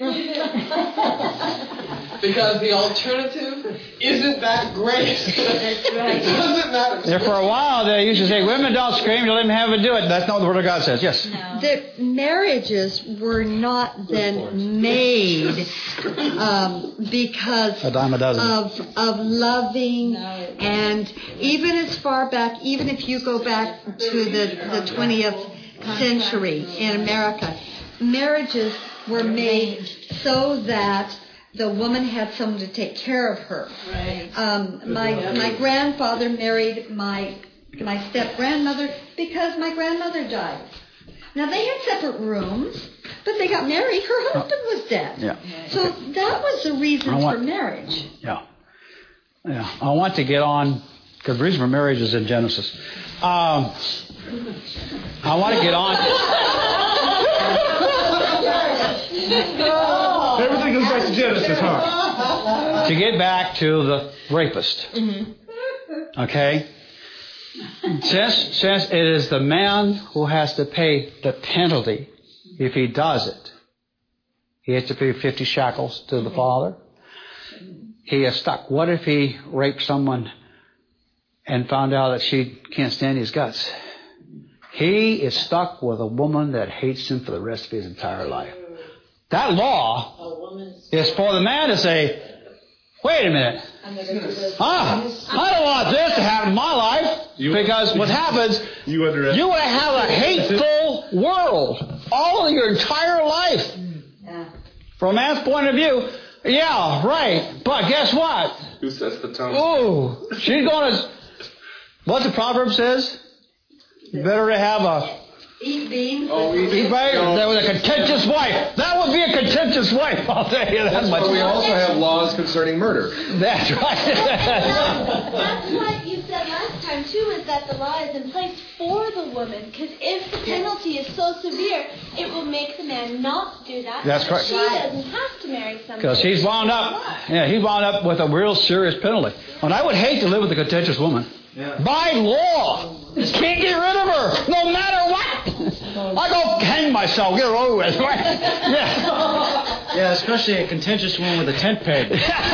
Because the alternative isn't that great. That's right. It doesn't matter. Yeah, for a while, they used to say, women don't scream, you let them have it do it. That's not what the Word of God says. Yes? No. The marriages were not then made because a dime a dozen. of loving, and even as far back, even if you go back to the 20th century in America, marriages were made so that the woman had someone to take care of her. Right. My grandfather married my step-grandmother because my grandmother died. Now, they had separate rooms, but they got married. Her husband was dead. Yeah. So that was the reason for marriage. Yeah. I want to get on, because the reason for marriage is in Genesis. I want to get on... Everything goes back to Genesis, huh? To get back to the rapist. Okay? Since it is the man who has to pay the penalty if he does it, he has to pay 50 shekels to the father. He is stuck. What if he raped someone and found out that she can't stand his guts? He is stuck with a woman that hates him for the rest of his entire life. That law is for the man to say, wait a minute. I don't want this to happen in my life. Because what happens, you would have a hateful world all of your entire life. From a man's point of view, yeah, right. But guess what? Who sets the tone? Oh, she's going to... What the proverb says? Better to have a... Eat beans. That was a contentious wife. That would be a contentious wife, I'll tell you that much. But we also have laws concerning murder. That's right. That's what you said last time, too, is that the law is in place for the woman. Because if the penalty is so severe, it will make the man not do that. That's correct. She doesn't have to marry somebody. Because he's wound up with a real serious penalty. And I would hate to live with a contentious woman. Yeah. By law. Can't get rid of her, no matter what. I go hang myself, get her over with. Yeah, especially a contentious one with a tent peg.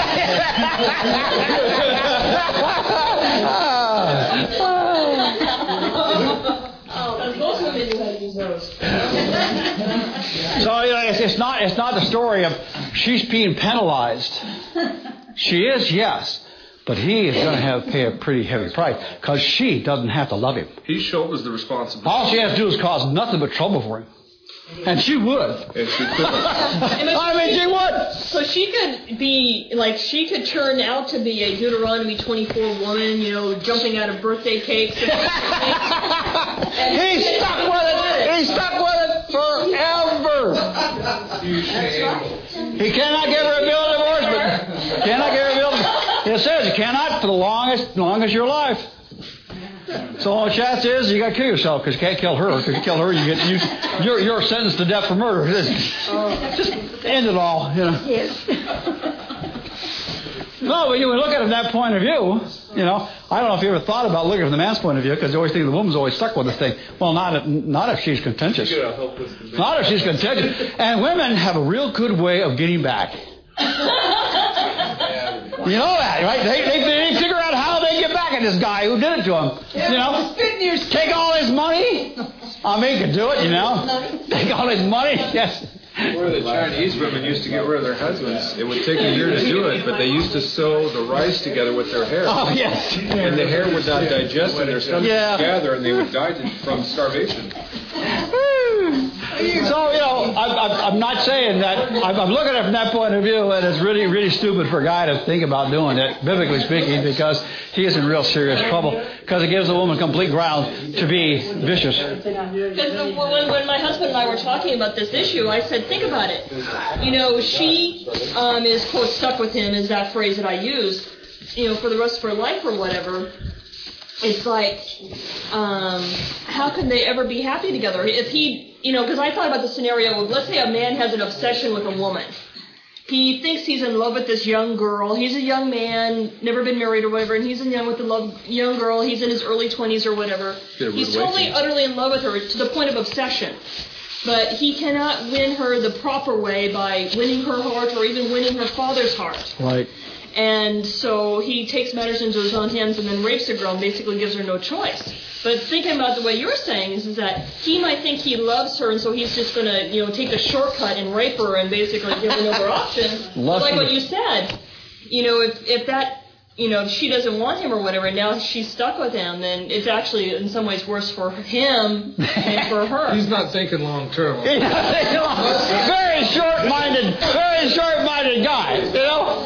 So it's not the story of she's being penalized. She is, yes. But But he is going to pay a pretty heavy price because she doesn't have to love him. He shoulders the responsibility. All she has to do is cause nothing but trouble for him. And she would. And she could. I mean, she would. So she could be, like, she could turn out to be a Deuteronomy 24 woman, you know, jumping out of birthday cakes. He's stuck with it. He's stuck with it forever. He cannot give her a bill of divorcement. Cannot give her a bill of divorcement. It says you cannot for the longest your life. So all the chance is you got to kill yourself because you can't kill her. Because you kill her, you're sentenced to death for murder. Just end it all, you know. Yes. No, but you would look at it from that point of view. You know, I don't know if you ever thought about looking from the man's point of view because you always think the woman's always stuck with this thing. Well, not if she's contentious. Not if she's contentious. And women have a real good way of getting back. You know that, right? They figure out how they get back at this guy who did it to them. You know, take all his money. I mean, you can do it, you know. Take all his money. Yes. Where the Chinese women used to get rid of their husbands, it would take a year to do it, but they used to sew the rice together with their hair. Oh, yes. And the hair would not digest and their stomachs would gather and they would die from starvation. So, you know, I'm not saying that. I'm looking at it from that point of view, and it's really, really stupid for a guy to think about doing it, biblically speaking, because he is in real serious trouble, because it gives a woman complete ground to be vicious. Because when my husband and I were talking about this issue, I said, think about it. You know, she is, quote, stuck with him, is that phrase that I used, you know, for the rest of her life or whatever. It's like, how can they ever be happy together? If he, you know, because I thought about the scenario of, let's say a man has an obsession with a woman. He thinks he's in love with this young girl. He's a young man, never been married or whatever, and he's in love with the young girl. He's in his early 20s or whatever. He's totally, utterly in love with her to the point of obsession. But he cannot win her the proper way by winning her heart or even winning her father's heart. Right. And so he takes matters into his own hands and then rapes the girl and basically gives her no choice. But thinking about the way you're saying is that he might think he loves her, and so he's just going to, you know, take the shortcut and rape her and basically give her no other option. Like what you said, you know, if that, you know, she doesn't want him or whatever, and now she's stuck with him, then it's actually in some ways worse for him than for her. He's not thinking long term. Very short-minded guy, you know.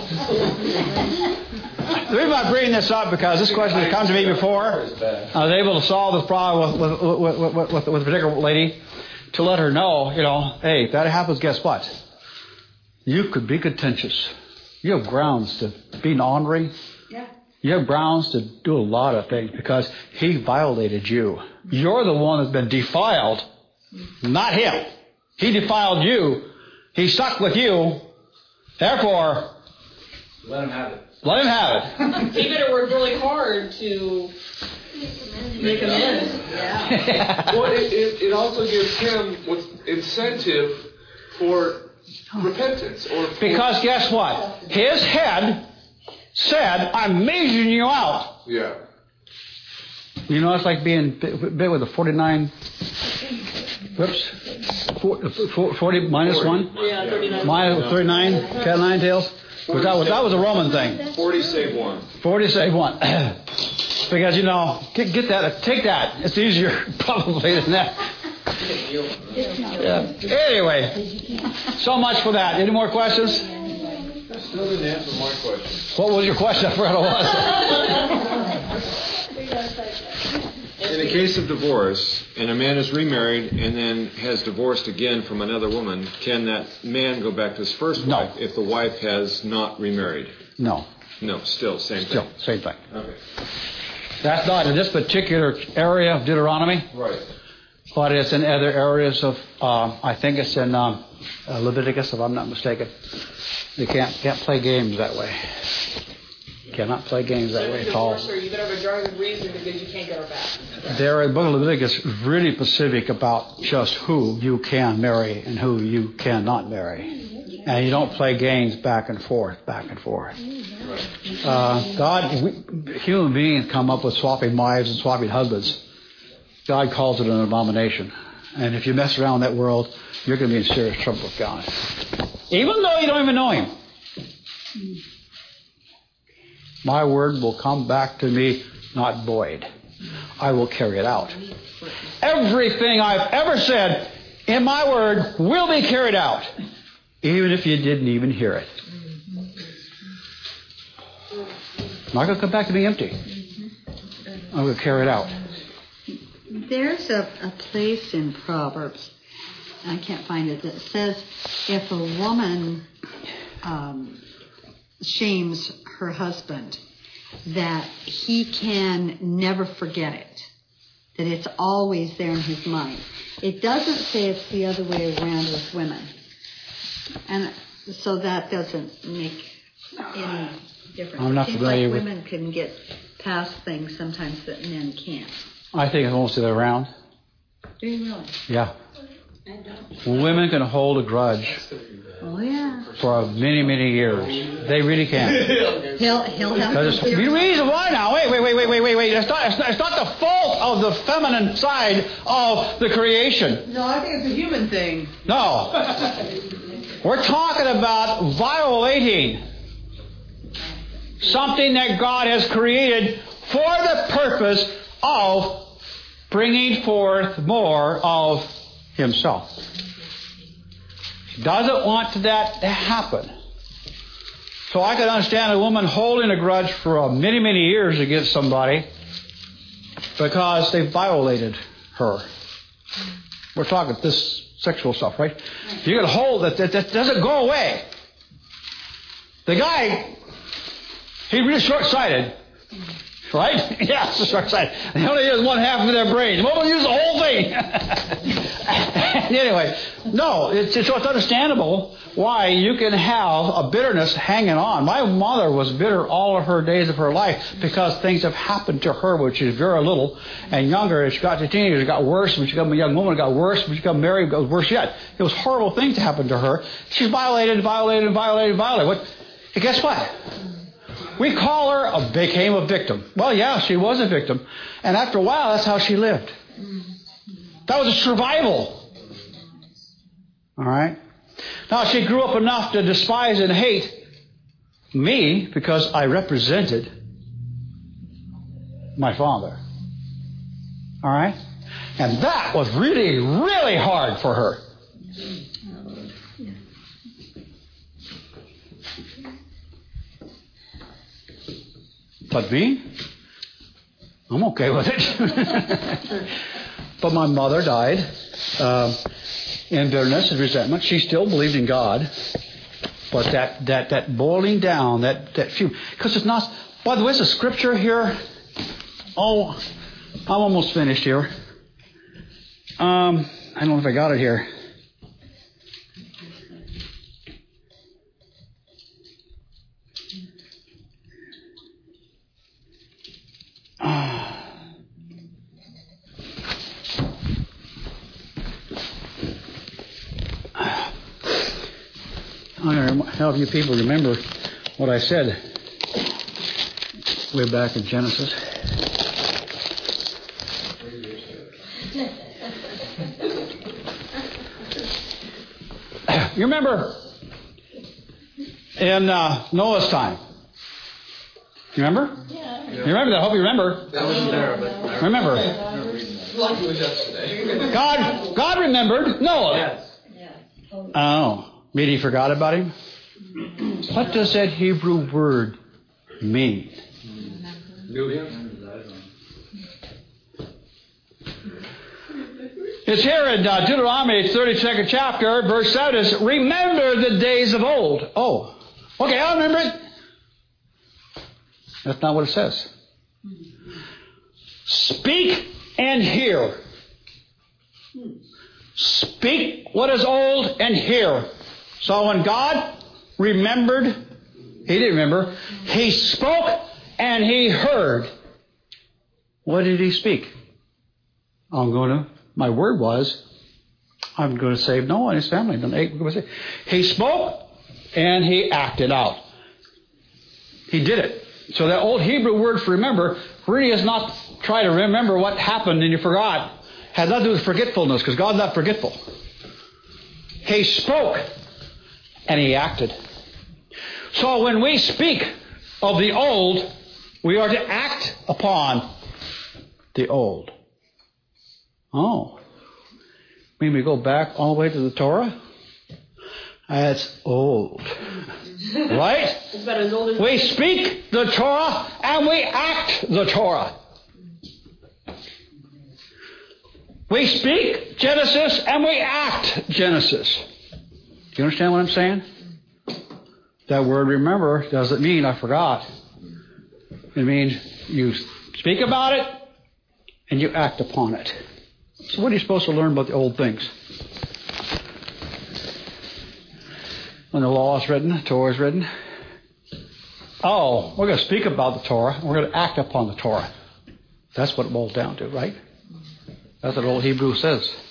The reason I bring this up because this question has come to me before. I was able to solve this problem with a particular lady to let her know, you know, hey, if that happens, guess what? You could be contentious. You have grounds to be ornery. Yeah. You have grounds to do a lot of things because he violated you. You're the one that's been defiled, not him. He defiled you. He stuck with you. Therefore, let him have it. Let him have it. He better work really hard to make amends. Yeah. Well, it also gives him incentive for repentance. Because guess what? His head said, I'm measuring you out. Yeah. You know, it's like being bit with a 49... Whoops. 40 minus 1? Yeah, 39. Minus 39, cat 9 tails. That was a Roman thing. 40 save 1. 40 save 1. Because, you know, get that, take that. It's easier probably than that. Yeah. Anyway, so much for that. Any more questions? Still didn't answer my question. What was your question? I forgot what it was. In the case of divorce, and a man is remarried and then has divorced again from another woman, can that man go back to his first wife if the wife has not remarried? No. No, still same thing. Still, same thing. Okay. That's not in this particular area of Deuteronomy. Right. But it's in other areas of, I think it's in Leviticus, if I'm not mistaken. You can't play games that way. You cannot play games that way at all. You better have a driving reason because you can't get her back. There, the book of Leviticus is really specific about just who you can marry and who you cannot marry. And you don't play games back and forth. Human beings come up with swapping wives and swapping husbands. God calls it an abomination. And if you mess around in that world, you're going to be in serious trouble with God. Even though you don't even know Him. My word will come back to me not void. I will carry it out. Everything I've ever said in my word will be carried out, even if you didn't even hear it. I'm not going to come back to me empty. I'm going to carry it out. There's a place in Proverbs, I can't find it, that says if a woman shames her husband, that he can never forget it, that it's always there in his mind. It doesn't say it's the other way around with women. And so that doesn't make any difference. I'm not it seems familiar like with... women can get past things sometimes that men can't. I think it's almost the other way around. Do you really? Yeah. Women can hold a grudge Oh, yeah. for many, many years. They really can. He'll have to... The reason why now, wait. It's not the fault of the feminine side of the creation. No, I think it's a human thing. No. We're talking about violating something that God has created for the purpose of bringing forth more of Himself. He doesn't want that to happen. So I can understand a woman holding a grudge for many, many years against somebody because they violated her. We're talking this sexual stuff, right? You can hold that doesn't go away. The guy, he's really short-sighted. Right? Yeah, short-sighted. They only use one half of their brain. The woman uses the whole thing. Anyway, no, it's understandable why you can have a bitterness hanging on. My mother was bitter all of her days of her life because things have happened to her when she was very little and younger. As she got to teenagers, it got worse. When she got a young woman, it got worse. When she got married, it got worse yet. It was horrible things to happen to her. She violated. What? And guess what? We call her became a victim. Well, yeah, she was a victim. And after a while, that's how she lived. That was a survival. All right? Now, she grew up enough to despise and hate me because I represented my father. All right? And that was really, really hard for her. But me? I'm okay with it. But my mother died in bitterness and resentment. She still believed in God. But that boiling down, that few... Because it's not... By the way, there's a scripture here. Oh, I'm almost finished here. I don't know if I got it here. I don't know how you people remember what I said way back in Genesis. You remember in Noah's time? You remember? Yeah. You remember that? I hope you remember. That wasn't there, but remember. Like it was yesterday. God remembered Noah. Yes. Oh. Maybe he forgot about him? What does that Hebrew word mean? Knew him. It's here in Deuteronomy 32nd chapter, verse 7. It's, remember the days of old. Oh, okay, I remember it. That's not what it says. Speak and hear. Speak what is old and hear. So when God remembered, He didn't remember, He spoke and He heard. What did He speak? My word was, I'm going to save Noah and his family. He spoke and He acted out. He did it. So that old Hebrew word for remember really is not try to remember what happened and you forgot. It had nothing to do with forgetfulness because God's not forgetful. He spoke and He acted. So when we speak of the old, We are to act upon the old. Oh. Mean we go back all the way to the Torah? That's old. Right? It's about as old as we speak the Torah and we act the Torah. We speak Genesis and we act Genesis. Do you understand what I'm saying? That word remember doesn't mean I forgot. It means you speak about it and you act upon it. So what are you supposed to learn about the old things? When the law is written, the Torah is written. Oh, we're going to speak about the Torah. We're going to act upon the Torah. That's what it boils down to, right? That's what old Hebrew says.